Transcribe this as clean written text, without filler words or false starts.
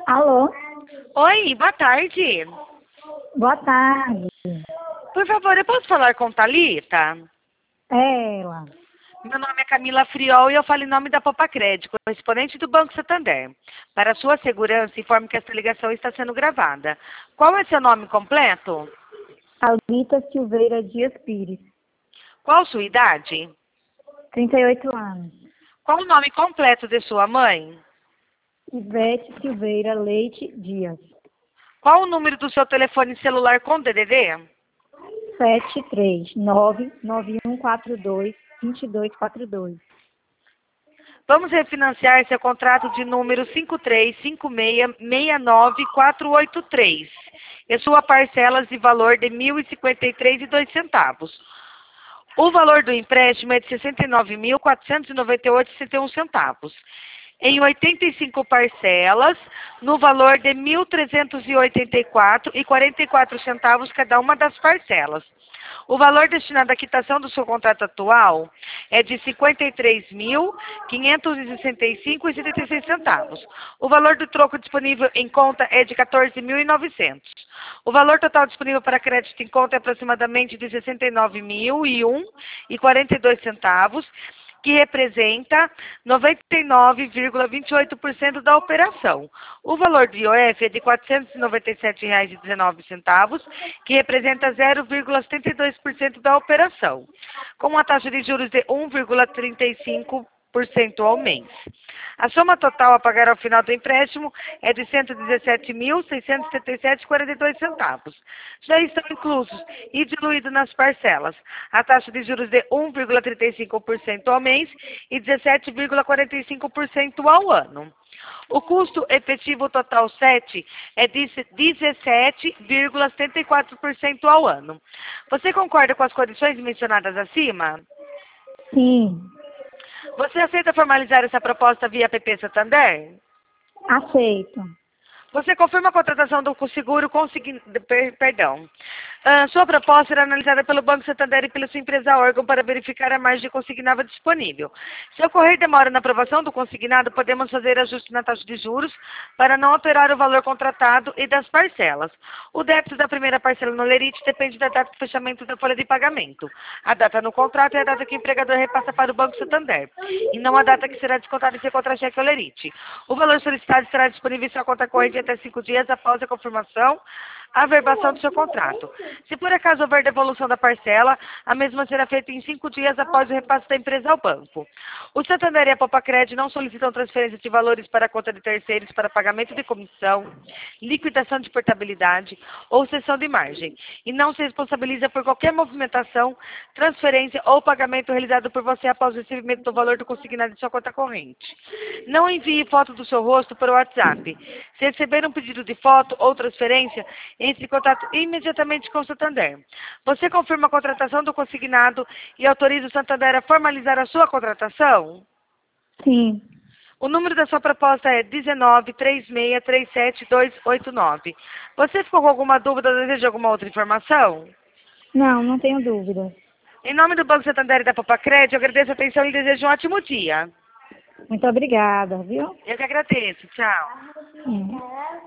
Alô, Oi, boa tarde. boa tarde. Por favor, eu posso falar com Thalita? É ela. Meu nome é Camila Friol e eu falo em nome da Popacred, correspondente do Banco Santander. Para sua segurança, informe que esta ligação está sendo gravada. Qual é seu nome completo? Thalita Silveira Dias Pires, Qual sua idade? 38 anos. Qual o nome completo de sua mãe? Ivete Silveira Leite Dias, Qual o número do seu telefone celular com DDD? 73991422242. Vamos refinanciar seu contrato de número 5356698483 e sua parcelas de valor de R$ 1.053,02. O valor do empréstimo é de R$ 69.498,61 em 85 parcelas, no valor de R$ 1.384,44 cada uma das parcelas. O valor destinado à quitação do seu contrato atual é de R$ 53.565,76. O valor do troco disponível em conta é de R$ 14.900. O valor total disponível para crédito em conta é aproximadamente de R$ 69.001,42, que representa 99,28% da operação. O valor do IOF é de R$ 497,19, que representa 0,72% da operação, com uma taxa de juros de 1,35% ao mês. A soma total a pagar ao final do empréstimo é de R$ 117.677,42. Já estão inclusos e diluídos nas parcelas a taxa de juros de 1,35% ao mês e 17,45% ao ano. O custo efetivo total 7 é de 17,74% ao ano. Você concorda com as condições mencionadas acima? Sim, Você aceita formalizar essa proposta via PP Santander? aceito. Você confirma a contratação do seguro perdão. Sua proposta será analisada pelo Banco Santander e pela sua empresa órgão para verificar a margem consignada disponível. Se ocorrer demora na aprovação do consignado, podemos fazer ajuste na taxa de juros para não alterar o valor contratado e das parcelas. O débito da primeira parcela no Lerite depende da data de fechamento da folha de pagamento. A data no contrato é a data que o empregador repassa para o Banco Santander, e não a data que será descontada em seu contra-cheque ou Lerite. O valor solicitado estará disponível em sua conta corrente até 5 dias após a confirmação, a averbação do seu contrato. Se por acaso houver devolução da parcela, a mesma será feita em 5 dias após o repasse da empresa ao banco. O Santander e a Popacred não solicitam transferência de valores para a conta de terceiros para pagamento de comissão, liquidação de portabilidade ou cessão de margem, e não se responsabiliza por qualquer movimentação, transferência ou pagamento realizado por você após o recebimento do valor do consignado em sua conta corrente. Não envie foto do seu rosto para o WhatsApp. Se receber um pedido de foto ou transferência, entre em contato imediatamente com o Santander. Você confirma a contratação do consignado e autoriza o Santander a formalizar a sua contratação? Sim. O número da sua proposta é 1936372289. Você ficou com alguma dúvida ou deseja alguma outra informação? Não, não tenho dúvida. Em nome do Banco Santander e da Popacred, eu agradeço a atenção e desejo um ótimo dia. Muito obrigada, viu? Eu que agradeço. Tchau. Sim.